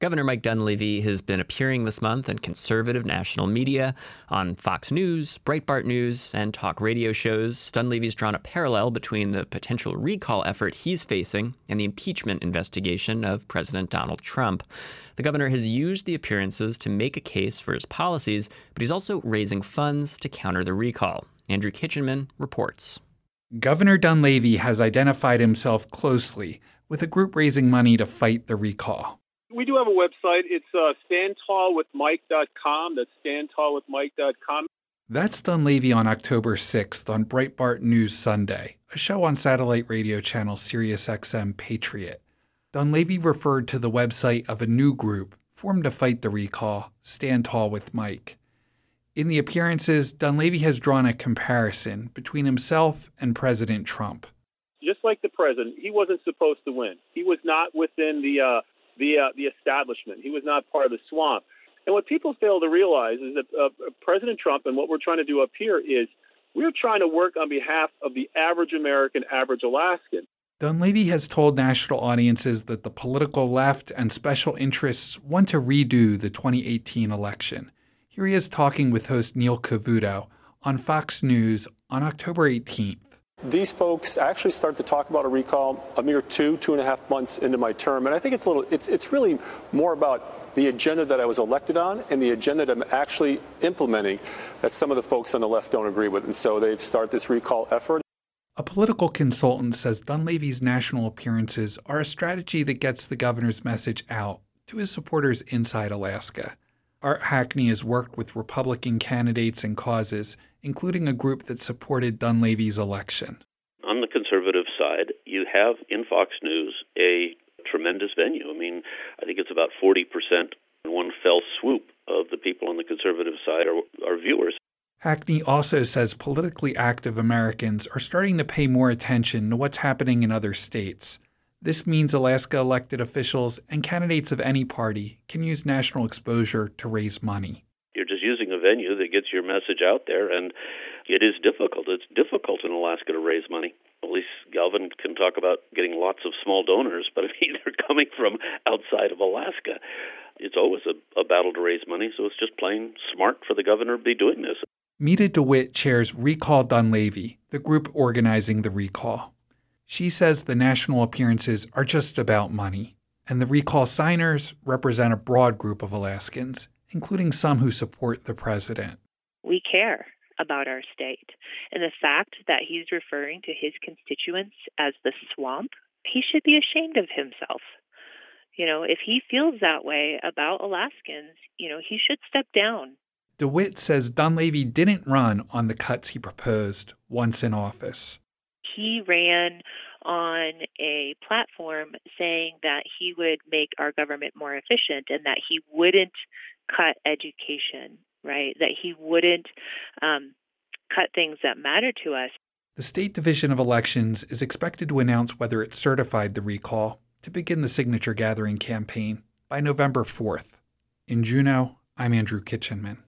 Governor Mike Dunleavy has been appearing this month in conservative national media on Fox News, Breitbart News, and talk radio shows. Dunleavy's drawn a parallel between the potential recall effort he's facing and the impeachment investigation of President Donald Trump. The governor has used the appearances to make a case for his policies, but he's also raising funds to counter the recall. Andrew Kitchenman reports. Governor Dunleavy has identified himself closely with a group raising money to fight the recall. We do have a website. It's standtallwithmike.com. That's standtallwithmike.com. That's Dunleavy on October 6th on Breitbart News Sunday, a show on satellite radio channel SiriusXM Patriot. Dunleavy referred to the website of a new group formed to fight the recall, Stand Tall with Mike. In the appearances, Dunleavy has drawn a comparison between himself and President Trump. Just like the president, he wasn't supposed to win. He was not within the establishment. He was not part of the swamp. And what people fail to realize is that President Trump and what we're trying to do up here is we're trying to work on behalf of the average American, average Alaskan. Dunleavy has told national audiences that the political left and special interests want to redo the 2018 election. Here he is talking with host Neil Cavuto on Fox News on October 18th. These folks actually start to talk about a recall a mere 2.5 months into my term. And I think it's really more about the agenda that I was elected on and the agenda that I'm actually implementing that some of the folks on the left don't agree with. And so they've started this recall effort. A political consultant says Dunleavy's national appearances are a strategy that gets the governor's message out to his supporters inside Alaska. Art Hackney has worked with Republican candidates and causes, including a group that supported Dunleavy's election. On the conservative side, you have in Fox News a tremendous venue. I mean, I think it's about 40% in one fell swoop of the people on the conservative side are viewers. Hackney also says politically active Americans are starting to pay more attention to what's happening in other states. This means Alaska elected officials and candidates of any party can use national exposure to raise money. You're just using a venue that gets your message out there, and it is difficult. It's difficult in Alaska to raise money. At least Galvin can talk about getting lots of small donors, but I mean, they're coming from outside of Alaska. It's always a battle to raise money, so it's just plain smart for the governor to be doing this. Meta DeWitt chairs Recall Dunleavy, the group organizing the recall. She says the national appearances are just about money, and the recall signers represent a broad group of Alaskans, including some who support the president. We care about our state, and the fact that he's referring to his constituents as the swamp, he should be ashamed of himself. You know, if he feels that way about Alaskans, he should step down. DeWitt says Dunleavy didn't run on the cuts he proposed once in office. He ran on a platform saying that he would make our government more efficient and that he wouldn't cut education, right? That he wouldn't cut things that matter to us. The State Division of Elections is expected to announce whether it certified the recall to begin the signature gathering campaign by November 4th. In Juneau, I'm Andrew Kitchenman.